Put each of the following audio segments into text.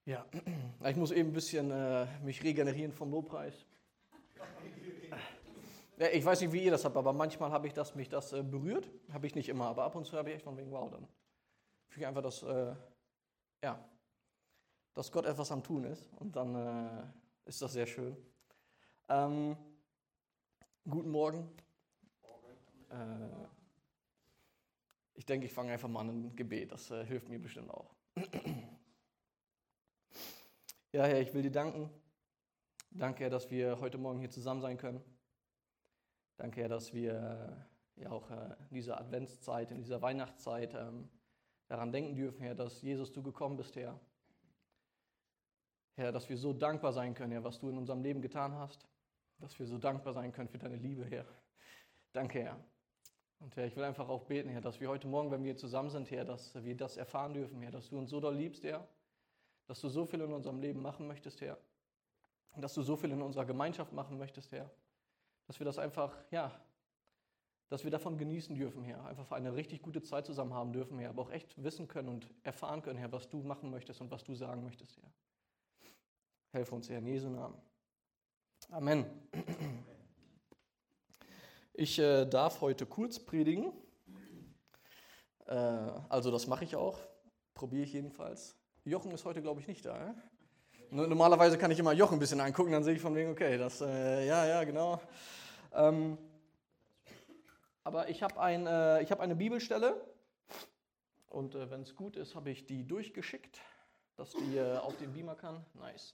Ja, ich muss eben ein bisschen mich regenerieren vom Lobpreis. Ja, ich weiß nicht, wie ihr das habt, aber manchmal habe ich mich das berührt. Habe ich nicht immer, aber ab und zu habe ich echt von wegen, wow, dann fühle ich einfach, dass Gott etwas am Tun ist. Und dann ist das sehr schön. Guten Morgen. Ich denke, ich fange einfach mal an ein Gebet. Das hilft mir bestimmt auch. Ja, Herr, ich will dir danken. Danke, Herr, dass wir heute Morgen hier zusammen sein können. Danke, Herr, dass wir auch in dieser Adventszeit, in dieser Weihnachtszeit daran denken dürfen, Herr, dass Jesus, du gekommen bist, Herr. Herr, dass wir so dankbar sein können, Herr, was du in unserem Leben getan hast. Dass wir so dankbar sein können für deine Liebe, Herr. Danke, Herr. Und Herr, ich will einfach auch beten, Herr, dass wir heute Morgen, wenn wir zusammen sind, Herr, dass wir das erfahren dürfen, Herr, dass du uns so doll liebst, Herr. Dass du so viel in unserem Leben machen möchtest, Herr. Und dass du so viel in unserer Gemeinschaft machen möchtest, Herr. Dass wir das einfach, dass wir davon genießen dürfen, Herr. Einfach eine richtig gute Zeit zusammen haben dürfen, Herr. Aber auch echt wissen können und erfahren können, Herr, was du machen möchtest und was du sagen möchtest, Herr. Helf uns, Herr, in Jesu Namen. Amen. Ich darf heute kurz predigen. Also das mache ich auch. Probiere ich jedenfalls. Jochen ist heute, glaube ich, nicht da. Normalerweise kann ich immer Jochen ein bisschen angucken, dann sehe ich von wegen, okay, das, genau. Aber ich habe eine Bibelstelle und wenn es gut ist, habe ich die durchgeschickt, dass die auf den Beamer kann. Nice.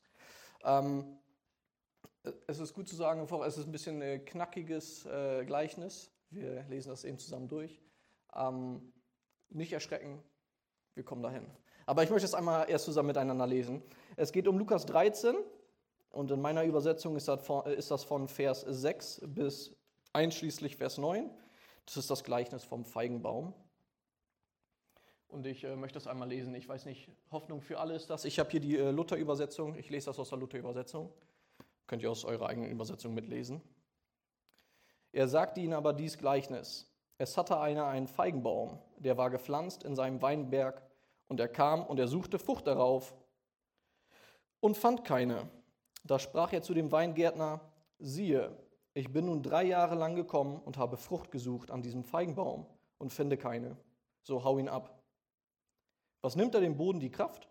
Es ist gut zu sagen, es ist ein bisschen ein knackiges Gleichnis. Wir lesen das eben zusammen durch. Nicht erschrecken, wir kommen dahin. Aber ich möchte es einmal erst zusammen miteinander lesen. Es geht um Lukas 13 und in meiner Übersetzung ist das von Vers 6 bis einschließlich Vers 9. Das ist das Gleichnis vom Feigenbaum. Und ich möchte es einmal lesen. Ich weiß nicht, Hoffnung für alle ist das. Ich habe hier die Luther-Übersetzung. Ich lese das aus der Luther-Übersetzung. Könnt ihr aus eurer eigenen Übersetzung mitlesen. Er sagte ihnen aber dies Gleichnis. Es hatte einer einen Feigenbaum, der war gepflanzt in seinem Weinberg. Und er kam und er suchte Frucht darauf und fand keine. Da sprach er zu dem Weingärtner, siehe, ich bin nun 3 Jahre lang gekommen und habe Frucht gesucht an diesem Feigenbaum und finde keine. So hau ihn ab. Was nimmt er dem Boden die Kraft?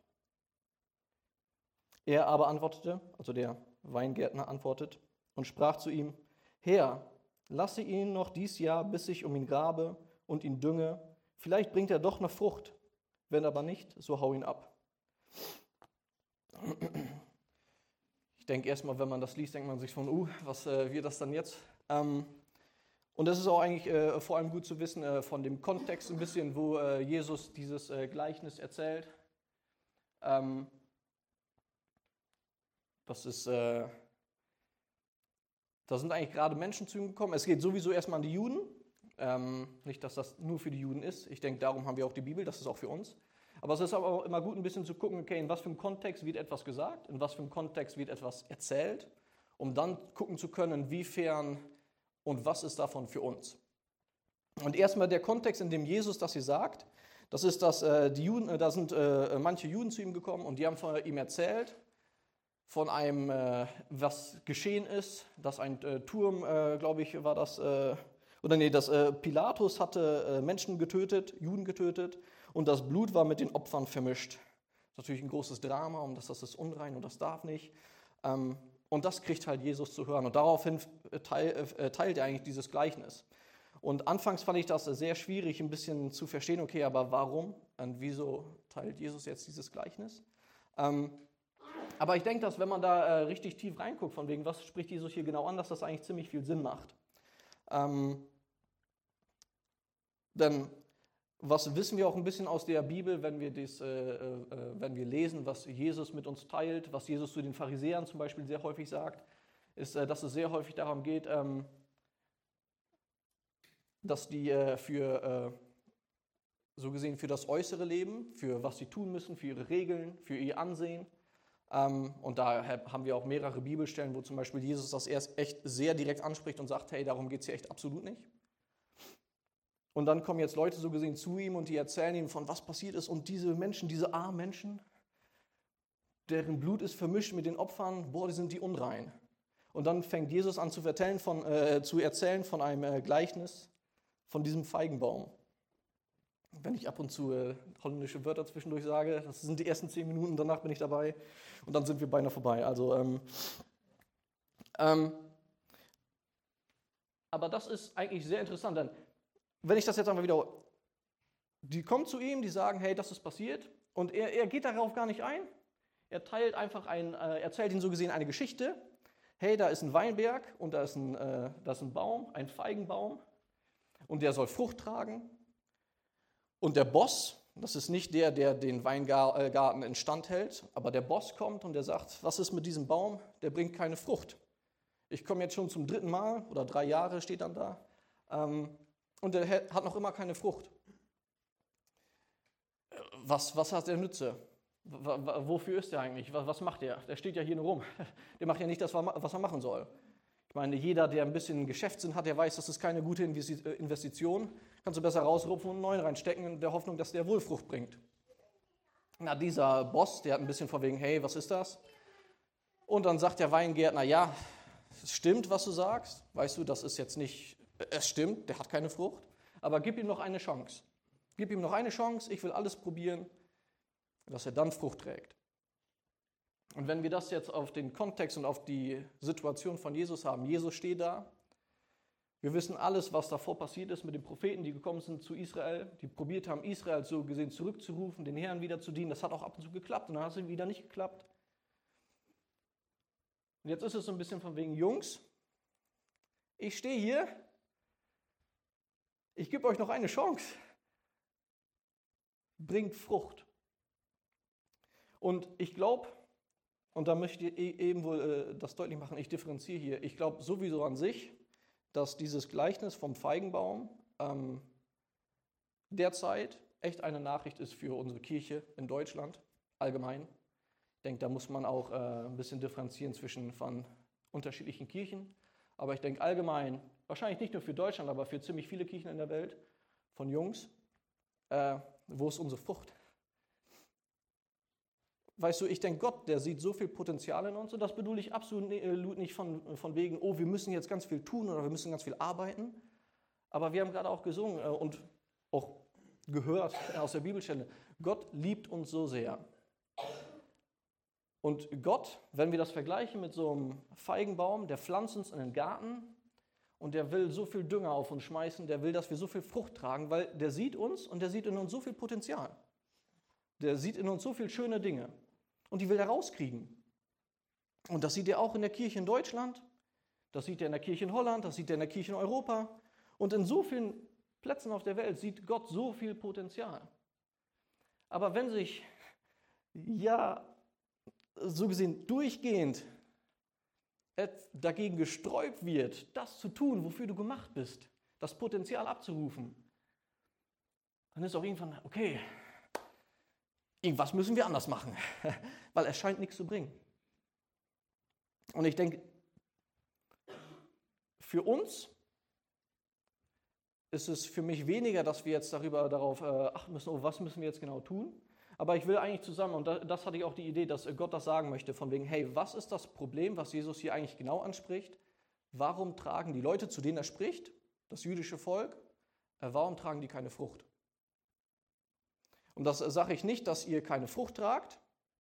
Er aber antwortete, also der Weingärtner antwortet und sprach zu ihm, Herr, lasse ihn noch dies Jahr, bis ich um ihn grabe und ihn dünge. Vielleicht bringt er doch noch Frucht. Wenn aber nicht, so hau ihn ab. Ich denke erstmal, wenn man das liest, denkt man sich von, was wird das dann jetzt? Und das ist auch eigentlich vor allem gut zu wissen von dem Kontext ein bisschen, wo Jesus dieses Gleichnis erzählt. Da sind eigentlich gerade Menschen zu ihm gekommen. Es geht sowieso erstmal an die Juden. Nicht, dass das nur für die Juden ist. Ich denke, darum haben wir auch die Bibel, das ist auch für uns. Aber es ist aber auch immer gut, ein bisschen zu gucken, okay, in was für einem Kontext wird etwas gesagt, in was für einem Kontext wird etwas erzählt, um dann gucken zu können, inwiefern und was ist davon für uns. Und erstmal der Kontext, in dem Jesus das hier sagt, das ist, dass die Juden, da sind manche Juden zu ihm gekommen und die haben von ihm erzählt, von einem, was geschehen ist, dass ein Turm, glaube ich, war das, dass Pilatus hatte Menschen getötet, Juden getötet und das Blut war mit den Opfern vermischt. Das ist natürlich ein großes Drama, und das ist unrein und das darf nicht. Und das kriegt halt Jesus zu hören und daraufhin teilt er eigentlich dieses Gleichnis. Und anfangs fand ich das sehr schwierig, ein bisschen zu verstehen, okay, aber warum und wieso teilt Jesus jetzt dieses Gleichnis? Aber ich denke, dass wenn man da richtig tief reinguckt, von wegen, was spricht Jesus hier genau an, dass das eigentlich ziemlich viel Sinn macht. Denn was wissen wir auch ein bisschen aus der Bibel, wenn wir lesen, was Jesus mit uns teilt, was Jesus zu den Pharisäern zum Beispiel sehr häufig sagt, ist, dass es sehr häufig darum geht, dass die so gesehen für das äußere Leben, für was sie tun müssen, für ihre Regeln, für ihr Ansehen. Und da haben wir auch mehrere Bibelstellen, wo zum Beispiel Jesus das erst echt sehr direkt anspricht und sagt, hey, darum geht es hier echt absolut nicht. Und dann kommen jetzt Leute so gesehen zu ihm und die erzählen ihm von was passiert ist und diese Menschen, diese armen Menschen, deren Blut ist vermischt mit den Opfern, boah, die sind die unrein. Und dann fängt Jesus an zu erzählen von einem Gleichnis von diesem Feigenbaum. Wenn ich ab und zu holländische Wörter zwischendurch sage, das sind die ersten 10 Minuten, danach bin ich dabei und dann sind wir beinahe vorbei. Aber das ist eigentlich sehr interessant, denn wenn ich das jetzt einmal wieder, die kommen zu ihm, die sagen, hey, das ist passiert und er geht darauf gar nicht ein. Er erzählt ihnen so gesehen eine Geschichte. Hey, da ist ein Weinberg und da ist ein Baum, ein Feigenbaum und der soll Frucht tragen. Und der Boss, das ist nicht der den Weingarten instand hält, aber der Boss kommt und der sagt, was ist mit diesem Baum? Der bringt keine Frucht. Ich komme jetzt schon zum 3. Mal oder 3 Jahre steht dann da und der hat noch immer keine Frucht. Was hat der Nütze? Wofür ist der eigentlich? Was macht der? Der steht ja hier nur rum. Der macht ja nicht das, was er machen soll. Ich meine, jeder, der ein bisschen Geschäftssinn hat, der weiß, das ist keine gute Investition. Kannst du besser rausrupfen und einen neuen reinstecken in der Hoffnung, dass der wohl Frucht bringt. Na, dieser Boss, der hat ein bisschen vorwegen, hey, was ist das? Und dann sagt der Weingärtner, ja, es stimmt, was du sagst. Weißt du, das ist jetzt nicht, es stimmt, der hat keine Frucht. Aber gib ihm noch eine Chance. Gib ihm noch eine Chance, ich will alles probieren, dass er dann Frucht trägt. Und wenn wir das jetzt auf den Kontext und auf die Situation von Jesus haben, Jesus steht da, wir wissen alles, was davor passiert ist mit den Propheten, die gekommen sind zu Israel, die probiert haben, Israel so gesehen zurückzurufen, den Herrn wieder zu dienen. Das hat auch ab und zu geklappt und dann hat es wieder nicht geklappt. Und jetzt ist es so ein bisschen von wegen, Jungs, ich stehe hier, ich gebe euch noch eine Chance. Bringt Frucht. Und ich glaube, und da möchte ich eben wohl das deutlich machen, ich differenziere hier, ich glaube sowieso an sich, dass dieses Gleichnis vom Feigenbaum derzeit echt eine Nachricht ist für unsere Kirche in Deutschland allgemein. Ich denke, da muss man auch ein bisschen differenzieren von unterschiedlichen Kirchen. Aber ich denke allgemein, wahrscheinlich nicht nur für Deutschland, aber für ziemlich viele Kirchen in der Welt, von Jungs, wo ist unsere Frucht? Weißt du, ich denke, Gott, der sieht so viel Potenzial in uns und das bedeutet ich absolut nicht von wegen, oh, wir müssen jetzt ganz viel tun oder wir müssen ganz viel arbeiten. Aber wir haben gerade auch gesungen und auch gehört aus der Bibelstelle, Gott liebt uns so sehr. Und Gott, wenn wir das vergleichen mit so einem Feigenbaum, der pflanzt uns in den Garten und der will so viel Dünger auf uns schmeißen, der will, dass wir so viel Frucht tragen, weil der sieht uns und der sieht in uns so viel Potenzial. Der sieht in uns so viele schöne Dinge und die will er rauskriegen. Und das sieht er auch in der Kirche in Deutschland, das sieht er in der Kirche in Holland, das sieht er in der Kirche in Europa. Und in so vielen Plätzen auf der Welt sieht Gott so viel Potenzial. Aber wenn sich, ja, so gesehen durchgehend dagegen gesträubt wird, das zu tun, wofür du gemacht bist, das Potenzial abzurufen, dann ist auch irgendwann, okay, irgendwas müssen wir anders machen, weil es scheint nichts zu bringen. Und ich denke, für uns ist es für mich weniger, dass wir jetzt darauf achten müssen, oh, was müssen wir jetzt genau tun? Aber ich will eigentlich zusammen, und das hatte ich auch die Idee, dass Gott das sagen möchte, von wegen, hey, was ist das Problem, was Jesus hier eigentlich genau anspricht? Warum tragen die Leute, zu denen er spricht, das jüdische Volk, warum tragen die keine Frucht? Und das sage ich nicht, dass ihr keine Frucht tragt.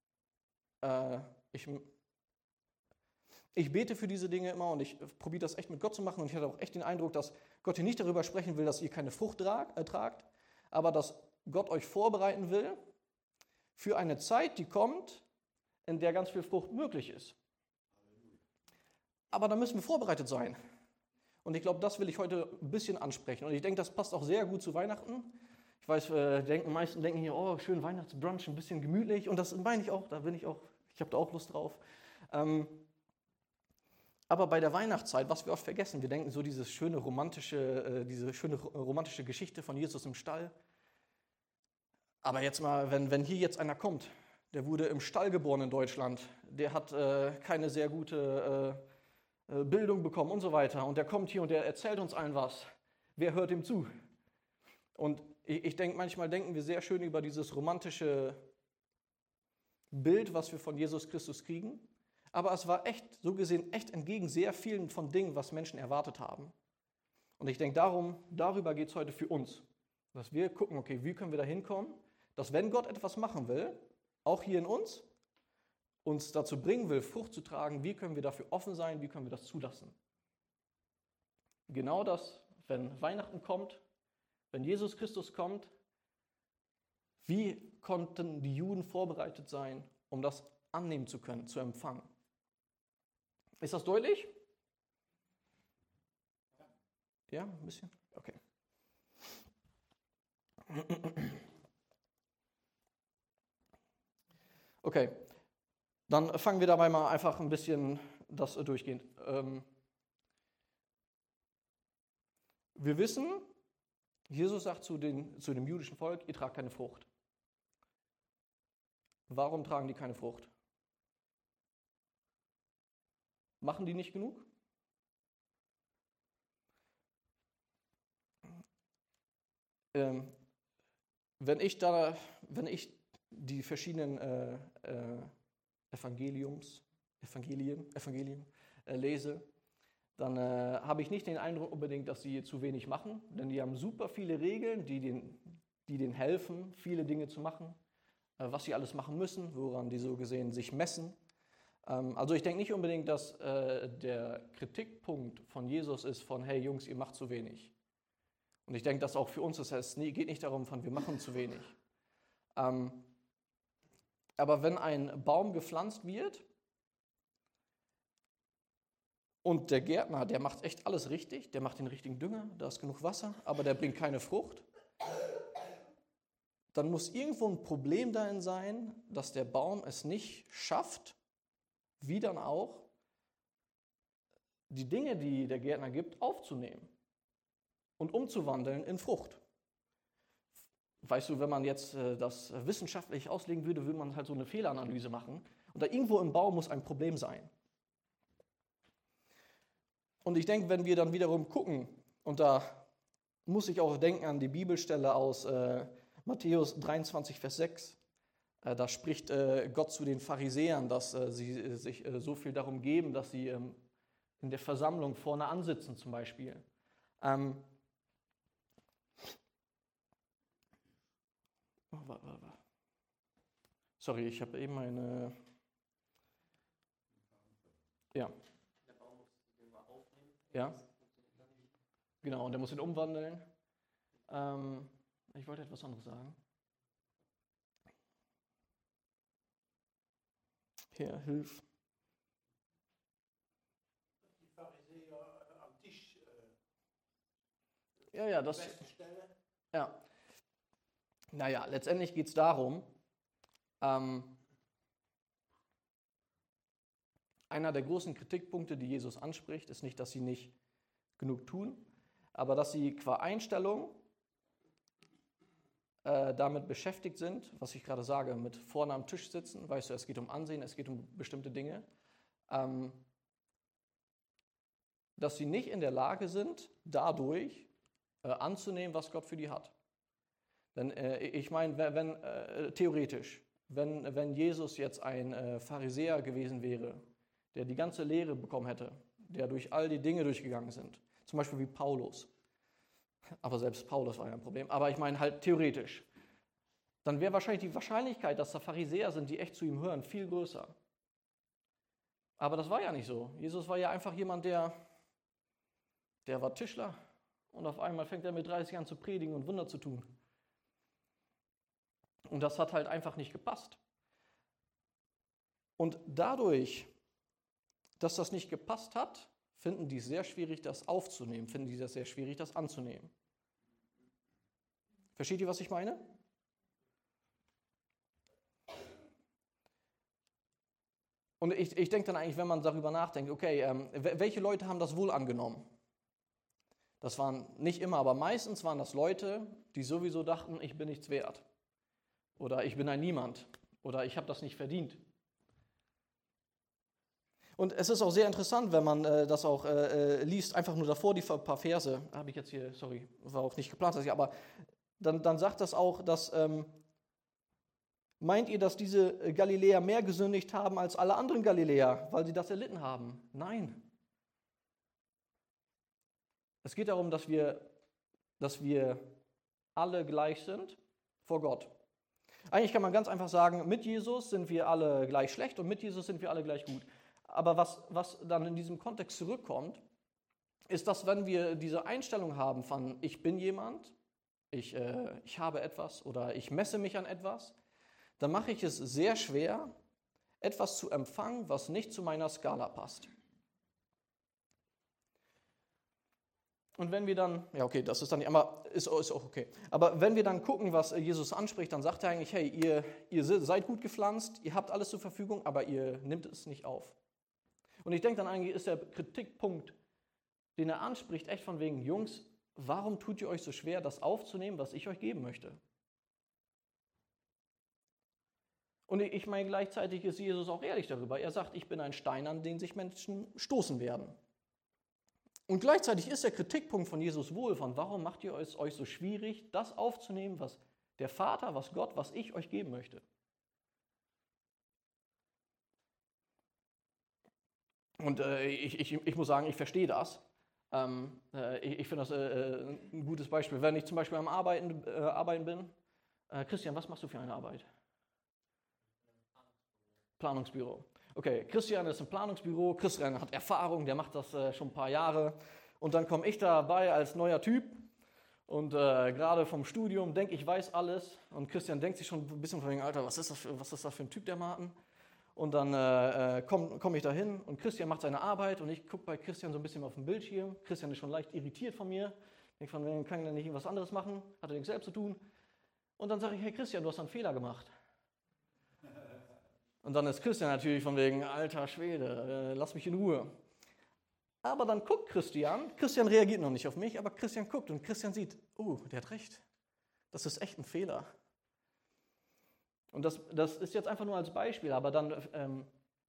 Ich bete für diese Dinge immer und ich probiere das echt mit Gott zu machen. Und ich hatte auch echt den Eindruck, dass Gott hier nicht darüber sprechen will, dass ihr keine Frucht tragt, aber dass Gott euch vorbereiten will für eine Zeit, die kommt, in der ganz viel Frucht möglich ist. Aber da müssen wir vorbereitet sein. Und ich glaube, das will ich heute ein bisschen ansprechen. Und ich denke, das passt auch sehr gut zu Weihnachten. Ich weiß, die meisten denken hier, oh, schön Weihnachtsbrunch, ein bisschen gemütlich. Und das meine ich auch, ich habe da auch Lust drauf. Aber bei der Weihnachtszeit, was wir oft vergessen, wir denken so diese schöne romantische Geschichte von Jesus im Stall. Aber jetzt mal, wenn hier jetzt einer kommt, der wurde im Stall geboren in Deutschland, der hat keine sehr gute Bildung bekommen und so weiter. Und der kommt hier und der erzählt uns allen was. Wer hört ihm zu? Und ich denke, manchmal denken wir sehr schön über dieses romantische Bild, was wir von Jesus Christus kriegen. Aber es war echt, so gesehen, echt entgegen sehr vielen von Dingen, was Menschen erwartet haben. Und ich denke, darüber geht es heute für uns. Dass wir gucken, okay, wie können wir da hinkommen, dass wenn Gott etwas machen will, auch hier in uns dazu bringen will, Frucht zu tragen, wie können wir dafür offen sein, wie können wir das zulassen. Genau das, wenn Weihnachten kommt, wenn Jesus Christus kommt, wie konnten die Juden vorbereitet sein, um das annehmen zu können, zu empfangen? Ist das deutlich? Ja, ein bisschen? Okay. Okay, dann fangen wir dabei mal einfach ein bisschen das durchgehend. Wir wissen, Jesus sagt zu dem jüdischen Volk, ihr tragt keine Frucht. Warum tragen die keine Frucht? Machen die nicht genug? Wenn ich die verschiedenen Evangelien lese, dann habe ich nicht den Eindruck unbedingt, dass sie zu wenig machen, denn die haben super viele Regeln, die denen helfen, viele Dinge zu machen, was sie alles machen müssen, woran die so gesehen sich messen. Also ich denke nicht unbedingt, dass der Kritikpunkt von Jesus ist von, hey Jungs, ihr macht zu wenig. Und ich denke, dass auch für uns ist, es geht nicht darum, wir machen zu wenig. Aber wenn ein Baum gepflanzt wird und der Gärtner, der macht echt alles richtig, der macht den richtigen Dünger, da ist genug Wasser, aber der bringt keine Frucht, dann muss irgendwo ein Problem darin sein, dass der Baum es nicht schafft, wie dann auch die Dinge, die der Gärtner gibt, aufzunehmen und umzuwandeln in Frucht. Weißt du, wenn man jetzt das wissenschaftlich auslegen würde, würde man halt so eine Fehleranalyse machen. Und da irgendwo im Baum muss ein Problem sein. Und ich denke, wenn wir dann wiederum gucken, und da muss ich auch denken an die Bibelstelle aus Matthäus 23, Vers 6, da spricht Gott zu den Pharisäern, dass sie sich so viel darum geben, dass sie in der Versammlung vorne ansitzen zum Beispiel. Sorry, ich habe eben eine... Ja. Der Baum muss den mal aufnehmen. Ja. Genau, und der muss ihn umwandeln. Ich wollte etwas anderes sagen. Herr, hilf. Die Pharisäer am Tisch. Ja, das... Beste Stelle. Ja. Naja, letztendlich geht es darum, einer der großen Kritikpunkte, die Jesus anspricht, ist nicht, dass sie nicht genug tun, aber dass sie qua Einstellung damit beschäftigt sind, was ich gerade sage, mit vorne am Tisch sitzen, weißt du, es geht um Ansehen, es geht um bestimmte Dinge, dass sie nicht in der Lage sind, dadurch anzunehmen, was Gott für die hat. Denn ich meine, theoretisch, wenn Jesus jetzt ein Pharisäer gewesen wäre, der die ganze Lehre bekommen hätte, der durch all die Dinge durchgegangen sind, zum Beispiel wie Paulus, aber selbst Paulus war ja ein Problem, aber ich meine halt theoretisch, dann wäre wahrscheinlich die Wahrscheinlichkeit, dass da Pharisäer sind, die echt zu ihm hören, viel größer. Aber das war ja nicht so. Jesus war ja einfach jemand, der war Tischler und auf einmal fängt er mit 30 an zu predigen und Wunder zu tun. Und das hat halt einfach nicht gepasst. Und dadurch, dass das nicht gepasst hat, finden die es sehr schwierig, das aufzunehmen, finden die das sehr schwierig, das anzunehmen. Versteht ihr, was ich meine? Und ich denke dann eigentlich, wenn man darüber nachdenkt, okay, welche Leute haben das wohl angenommen? Das waren nicht immer, aber meistens waren das Leute, die sowieso dachten, ich bin nichts wert. Oder ich bin ein Niemand. Oder ich habe das nicht verdient. Und es ist auch sehr interessant, wenn man das auch liest, einfach nur davor, die paar Verse, habe ich jetzt hier, sorry, war auch nicht geplant, aber dann sagt das auch, dass Meint ihr, dass diese Galiläer mehr gesündigt haben als alle anderen Galiläer, weil sie das erlitten haben? Nein. Es geht darum, dass wir alle gleich sind vor Gott. Eigentlich kann man ganz einfach sagen, mit Jesus sind wir alle gleich schlecht und mit Jesus sind wir alle gleich gut. Aber was dann in diesem Kontext zurückkommt, ist, dass wenn wir diese Einstellung haben von ich bin jemand, ich habe etwas oder ich messe mich an etwas, dann mache ich es sehr schwer, etwas zu empfangen, was nicht zu meiner Skala passt. Und wenn wir dann, ja okay, das ist dann nicht, aber ist auch okay. Aber wenn wir dann gucken, was Jesus anspricht, dann sagt er eigentlich, hey, ihr seid gut gepflanzt, ihr habt alles zur Verfügung, aber ihr nehmt es nicht auf. Und ich denke dann eigentlich, ist der Kritikpunkt, den er anspricht, echt von wegen, Jungs, warum tut ihr euch so schwer, das aufzunehmen, was ich euch geben möchte? Und ich meine, gleichzeitig ist Jesus auch ehrlich darüber. Er sagt, ich bin ein Stein, an den sich Menschen stoßen werden. Und gleichzeitig ist der Kritikpunkt von Jesus wohl von, warum macht ihr es euch so schwierig, das aufzunehmen, was der Vater, was Gott, was ich euch geben möchte? Und ich muss sagen, ich verstehe das. Ich finde das ein gutes Beispiel. Wenn ich zum Beispiel am Arbeiten bin, Christian, was machst du für eine Arbeit? Planungsbüro. Okay, Christian ist im Planungsbüro, Christian hat Erfahrung, der macht das schon ein paar Jahre. Und dann komme ich dabei als neuer Typ und gerade vom Studium denke ich weiß alles. Und Christian denkt sich schon ein bisschen von wegen, Alter, was ist das für ein Typ, der Martin? Und dann komm ich da hin und Christian macht seine Arbeit und ich gucke bei Christian so ein bisschen auf den Bildschirm. Christian ist schon leicht irritiert von mir. Ich von wegen, kann er nicht irgendwas anderes machen? Hat er nichts selbst zu tun? Und dann sage ich, hey Christian, du hast einen Fehler gemacht. Und dann ist Christian natürlich von wegen, alter Schwede, lass mich in Ruhe. Aber dann guckt Christian reagiert noch nicht auf mich, aber Christian guckt und Christian sieht, der hat recht, das ist echt ein Fehler. Und das ist jetzt einfach nur als Beispiel, aber dann,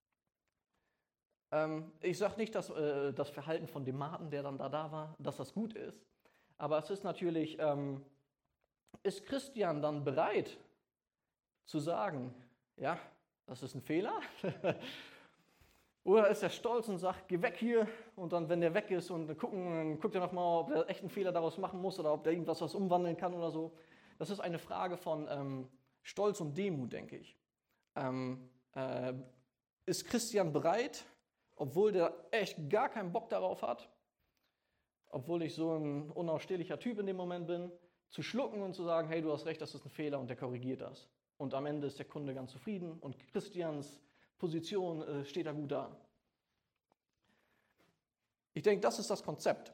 ich sage nicht, dass das Verhalten von dem Martin, der dann da war, dass das gut ist, aber es ist natürlich, ist Christian dann bereit zu sagen, ja, das ist ein Fehler? Oder ist er stolz und sagt, geh weg hier und dann, wenn der weg ist und dann guckt er nochmal, ob er echt einen Fehler daraus machen muss oder ob der irgendwas was umwandeln kann oder so. Das ist eine Frage von Stolz und Demut, denke ich. Ist Christian bereit, obwohl der echt gar keinen Bock darauf hat, obwohl ich so ein unausstehlicher Typ in dem Moment bin, zu schlucken und zu sagen, hey, du hast recht, das ist ein Fehler und der korrigiert das. Und am Ende ist der Kunde ganz zufrieden und Christians Position steht da gut da. Ich denke, das ist das Konzept.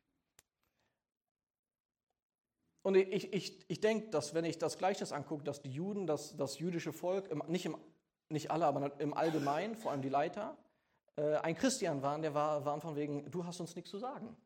Und ich denke, dass wenn ich das Gleichnis angucke, dass die Juden, das jüdische Volk, nicht alle, aber im Allgemeinen, vor allem die Leiter, ein Christian waren, waren von wegen, du hast uns nichts zu sagen.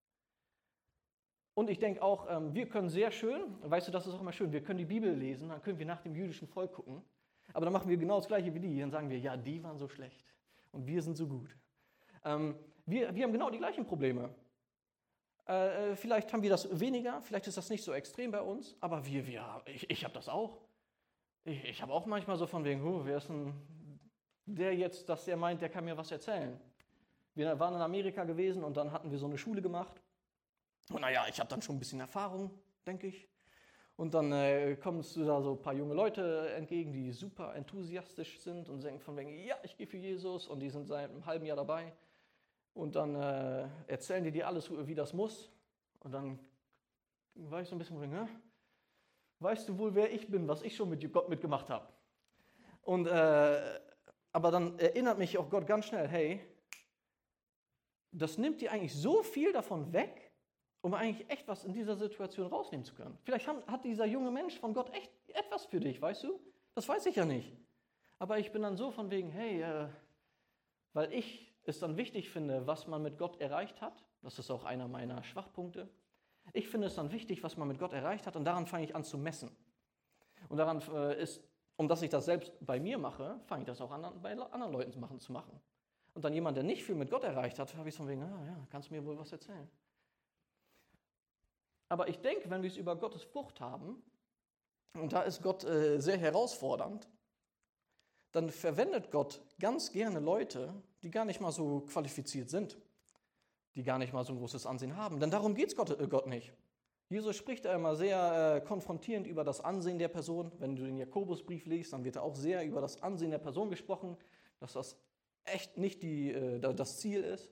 Und ich denke auch, wir können sehr schön, weißt du, das ist auch immer schön, wir können die Bibel lesen, dann können wir nach dem jüdischen Volk gucken, aber dann machen wir genau das Gleiche wie die. Dann sagen wir, ja, die waren so schlecht und wir sind so gut. Wir haben genau die gleichen Probleme. Vielleicht haben wir das weniger, vielleicht ist das nicht so extrem bei uns, aber ich habe das auch. Ich habe auch manchmal so von wegen, wer ist denn der jetzt, dass der meint, der kann mir was erzählen. Wir waren in Amerika gewesen und dann hatten wir so eine Schule gemacht. Und naja, ich habe dann schon ein bisschen Erfahrung, denke ich. Und dann kommen da so ein paar junge Leute entgegen, die super enthusiastisch sind und sagen von wegen, ja, ich gehe für Jesus. Und die sind seit einem halben Jahr dabei. Und dann erzählen die dir alles, wie das muss. Und dann war ich so ein bisschen von wegen, weißt du wohl, wer ich bin, was ich schon mit Gott mitgemacht habe? Und aber dann erinnert mich auch Gott ganz schnell, hey, das nimmt dir eigentlich so viel davon weg, um eigentlich echt was in dieser Situation rausnehmen zu können. Vielleicht hat dieser junge Mensch von Gott echt etwas für dich, weißt du? Das weiß ich ja nicht. Aber ich bin dann so von wegen, hey, weil ich es dann wichtig finde, was man mit Gott erreicht hat. Das ist auch einer meiner Schwachpunkte. Ich finde es dann wichtig, was man mit Gott erreicht hat und daran fange ich an zu messen. Und daran dass ich das selbst bei mir mache, fange ich das auch an, bei anderen Leuten zu machen. Und dann jemand, der nicht viel mit Gott erreicht hat, habe ich so von wegen, kannst du mir wohl was erzählen? Aber ich denke, wenn wir es über Gottes Frucht haben, und da ist Gott sehr herausfordernd, dann verwendet Gott ganz gerne Leute, die gar nicht mal so qualifiziert sind, die gar nicht mal so ein großes Ansehen haben. Denn darum geht es Gott nicht. Jesus spricht da immer sehr konfrontierend über das Ansehen der Person. Wenn du den Jakobusbrief liest, dann wird da auch sehr über das Ansehen der Person gesprochen, dass das echt nicht das Ziel ist.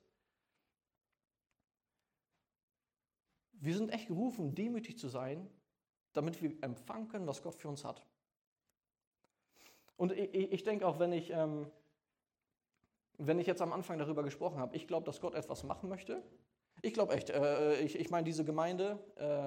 Wir sind echt gerufen, demütig zu sein, damit wir empfangen können, was Gott für uns hat. Und ich denke auch, wenn ich jetzt am Anfang darüber gesprochen habe, ich glaube, dass Gott etwas machen möchte. Ich glaube echt. Ich meine, diese Gemeinde,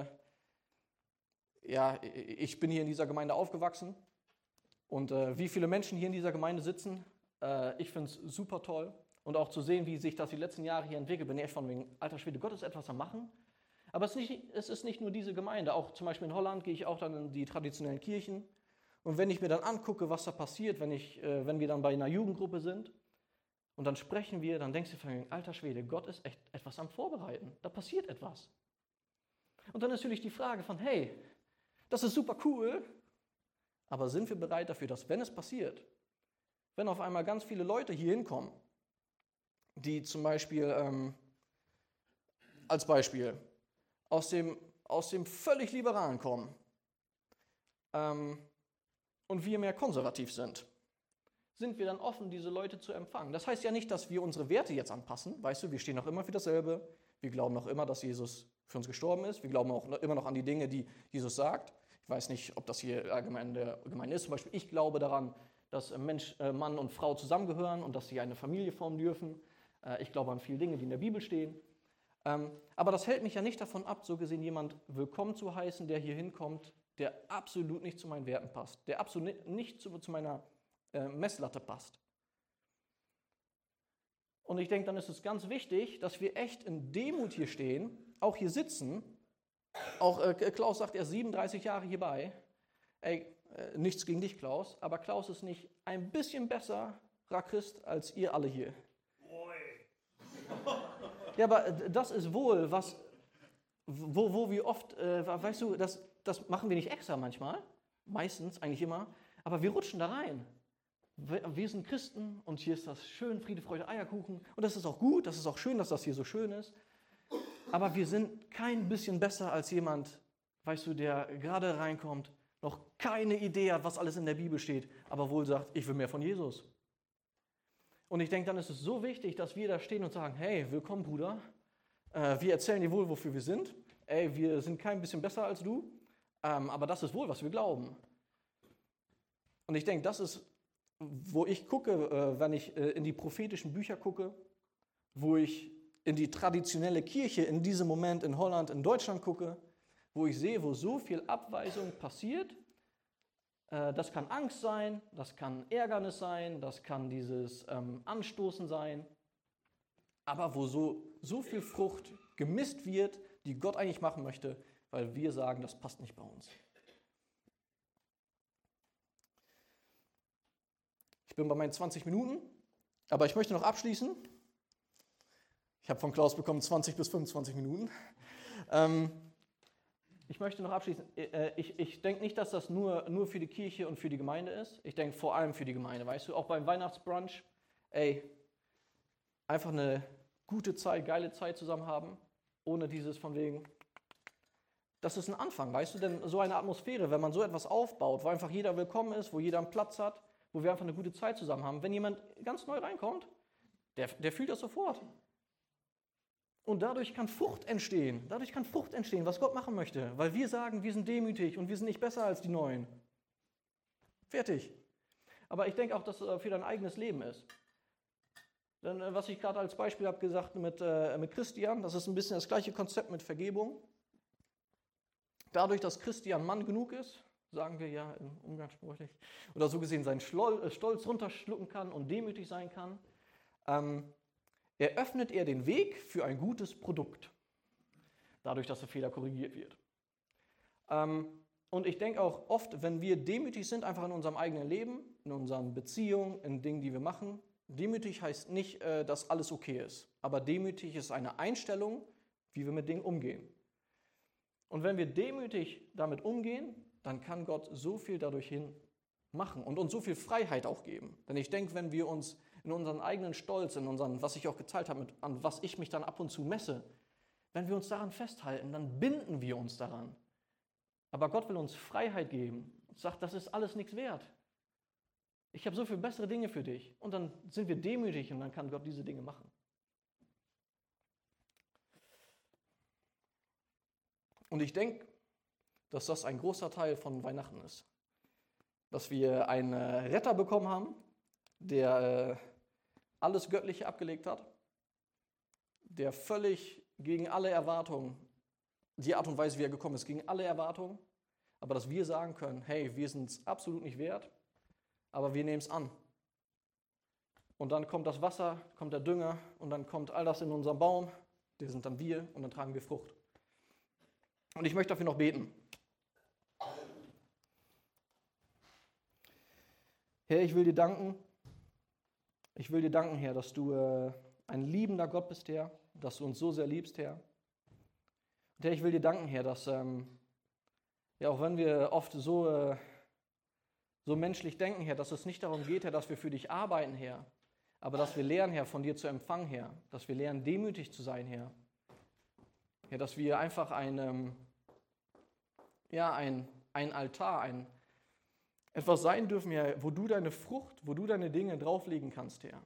ich bin hier in dieser Gemeinde aufgewachsen. Und wie viele Menschen hier in dieser Gemeinde sitzen, ich finde es super toll. Und auch zu sehen, wie sich das die letzten Jahre hier entwickelt, bin ich echt von wegen, alter Schwede, Gott ist etwas am Machen. Aber es ist nicht nur diese Gemeinde. Auch zum Beispiel in Holland gehe ich auch dann in die traditionellen Kirchen. Und wenn ich mir dann angucke, was da passiert, wenn wir dann bei einer Jugendgruppe sind und dann sprechen wir, dann denkst du von, alter Schwede, Gott ist echt etwas am Vorbereiten. Da passiert etwas. Und dann ist natürlich die Frage von, hey, das ist super cool, aber sind wir bereit dafür, dass, wenn es passiert, wenn auf einmal ganz viele Leute hier hinkommen, die zum Beispiel, als Beispiel, aus dem völlig Liberalen kommen, und wir mehr konservativ sind wir dann offen, diese Leute zu empfangen. Das heißt ja nicht, dass wir unsere Werte jetzt anpassen. Weißt du, wir stehen noch immer für dasselbe. Wir glauben noch immer, dass Jesus für uns gestorben ist. Wir glauben auch immer noch an die Dinge, die Jesus sagt. Ich weiß nicht, ob das hier allgemein der Gemeinde ist. Zum Beispiel, ich glaube daran, dass Mann und Frau zusammengehören und dass sie eine Familie formen dürfen. Ich glaube an viele Dinge, die in der Bibel stehen. Aber das hält mich ja nicht davon ab, so gesehen jemand willkommen zu heißen, der hier hinkommt, der absolut nicht zu meinen Werten passt, der absolut nicht zu meiner Messlatte passt. Und ich denke, dann ist es ganz wichtig, dass wir echt in Demut hier stehen, auch hier sitzen. Auch Klaus sagt, er ist 37 Jahre hierbei. Ey, nichts gegen dich, Klaus, aber Klaus ist nicht ein bisschen besserer Christ als ihr alle hier. Ja, aber das ist wohl, wo wir oft, weißt du, das machen wir nicht extra manchmal, meistens, eigentlich immer, aber wir rutschen da rein. Wir sind Christen und hier ist das schön, Friede, Freude, Eierkuchen und das ist auch gut, das ist auch schön, dass das hier so schön ist, aber wir sind kein bisschen besser als jemand, weißt du, der gerade reinkommt, noch keine Idee hat, was alles in der Bibel steht, aber wohl sagt, ich will mehr von Jesus. Und ich denke, dann ist es so wichtig, dass wir da stehen und sagen, hey, willkommen, Bruder, wir erzählen dir wohl, wofür wir sind, ey, wir sind kein bisschen besser als du, aber das ist wohl, was wir glauben. Und ich denke, das ist, wo ich gucke, wenn ich in die prophetischen Bücher gucke, wo ich in die traditionelle Kirche in diesem Moment in Holland, in Deutschland gucke, wo ich sehe, wo so viel Abweisung passiert. Das kann Angst sein, das kann Ärgernis sein, das kann dieses Anstoßen sein, aber wo so viel Frucht gemisst wird, die Gott eigentlich machen möchte, weil wir sagen, das passt nicht bei uns. Ich bin bei meinen 20 Minuten, aber ich möchte noch abschließen. Ich habe von Klaus bekommen 20 bis 25 Minuten. Ich möchte noch abschließen. Ich denke nicht, dass das nur für die Kirche und für die Gemeinde ist. Ich denke vor allem für die Gemeinde, weißt du, auch beim Weihnachtsbrunch, einfach eine gute Zeit, geile Zeit zusammen haben, ohne dieses von wegen, das ist ein Anfang, weißt du, denn so eine Atmosphäre, wenn man so etwas aufbaut, wo einfach jeder willkommen ist, wo jeder einen Platz hat, wo wir einfach eine gute Zeit zusammen haben, wenn jemand ganz neu reinkommt, der fühlt das sofort. Und dadurch kann Frucht entstehen, was Gott machen möchte, weil wir sagen, wir sind demütig und wir sind nicht besser als die Neuen. Fertig. Aber ich denke auch, dass es für dein eigenes Leben ist. Denn was ich gerade als Beispiel habe gesagt mit Christian, das ist ein bisschen das gleiche Konzept mit Vergebung. Dadurch, dass Christian Mann genug ist, sagen wir ja umgangssprachlich, oder so gesehen seinen Stolz runterschlucken kann und demütig sein kann, eröffnet er den Weg für ein gutes Produkt, dadurch, dass der Fehler korrigiert wird. Und ich denke auch oft, wenn wir demütig sind, einfach in unserem eigenen Leben, in unseren Beziehungen, in Dingen, die wir machen, demütig heißt nicht, dass alles okay ist, aber demütig ist eine Einstellung, wie wir mit Dingen umgehen. Und wenn wir demütig damit umgehen, dann kann Gott so viel dadurch hin machen und uns so viel Freiheit auch geben. Denn ich denke, wenn wir uns in unseren eigenen Stolz, in unseren, was ich auch geteilt habe, an was ich mich dann ab und zu messe, wenn wir uns daran festhalten, dann binden wir uns daran. Aber Gott will uns Freiheit geben und sagt, das ist alles nichts wert. Ich habe so viel bessere Dinge für dich. Und dann sind wir demütig und dann kann Gott diese Dinge machen. Und ich denke, dass das ein großer Teil von Weihnachten ist. Dass wir einen Retter bekommen haben, der alles Göttliche abgelegt hat, der völlig gegen alle Erwartungen, die Art und Weise, wie er gekommen ist, gegen alle Erwartungen, aber dass wir sagen können, hey, wir sind es absolut nicht wert, aber wir nehmen es an. Und dann kommt das Wasser, kommt der Dünger und dann kommt all das in unseren Baum, der sind dann wir und dann tragen wir Frucht. Und ich möchte dafür noch beten. Herr, ich will dir danken. Ich will dir danken, Herr, dass du ein liebender Gott bist, Herr, dass du uns so sehr liebst, Herr. Und Herr, ich will dir danken, Herr, dass, ja, auch wenn wir oft so menschlich denken, Herr, dass es nicht darum geht, Herr, dass wir für dich arbeiten, Herr, aber dass wir lernen, Herr, von dir zu empfangen, Herr, dass wir lernen, demütig zu sein, Herr. Herr, dass wir einfach ein Altar, etwas sein dürfen, Herr, wo du deine Frucht, wo du deine Dinge drauflegen kannst, Herr.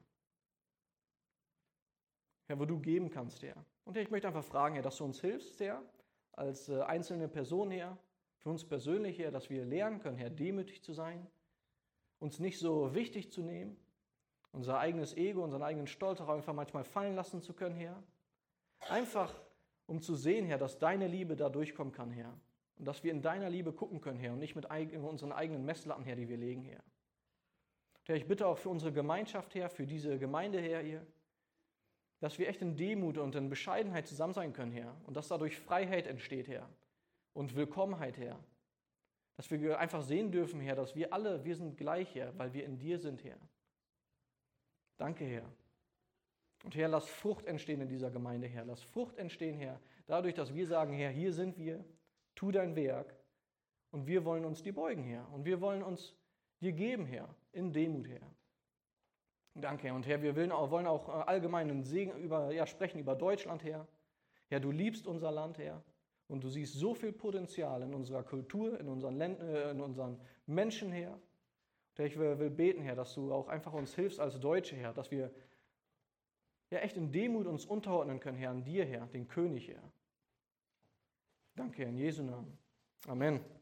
Herr, wo du geben kannst, Herr. Und Herr, ich möchte einfach fragen, Herr, dass du uns hilfst, Herr, als einzelne Person, Herr, für uns persönlich, Herr, dass wir lernen können, Herr, demütig zu sein, uns nicht so wichtig zu nehmen, unser eigenes Ego, unseren eigenen Stolz auch einfach manchmal fallen lassen zu können, Herr. Einfach, um zu sehen, Herr, dass deine Liebe da durchkommen kann, Herr. Und dass wir in deiner Liebe gucken können, Herr, und nicht mit unseren eigenen Messlatten, Herr, die wir legen, Herr. Herr, ich bitte auch für unsere Gemeinschaft, Herr, für diese Gemeinde, Herr, hier, dass wir echt in Demut und in Bescheidenheit zusammen sein können, Herr. Und dass dadurch Freiheit entsteht, Herr. Und Willkommenheit, Herr. Dass wir einfach sehen dürfen, Herr, dass wir sind gleich, Herr, weil wir in dir sind, Herr. Danke, Herr. Und Herr, lass Frucht entstehen in dieser Gemeinde, Herr. Lass Frucht entstehen, Herr, dadurch, dass wir sagen, Herr, hier sind wir, tu dein Werk und wir wollen uns dir beugen, Herr. Und wir wollen uns dir geben, Herr, in Demut, Herr. Danke, Herr. Und Herr, wir wollen auch allgemein einen Segen sprechen über Deutschland, Herr. Herr, du liebst unser Land, Herr. Und du siehst so viel Potenzial in unserer Kultur, in unseren Menschen, Herr. Und Herr, ich will beten, Herr, dass du auch einfach uns hilfst als Deutsche, Herr, dass wir ja echt in Demut uns unterordnen können, Herr, an dir, Herr, den König, Herr. Danke, Herr, in Jesu Namen. Amen.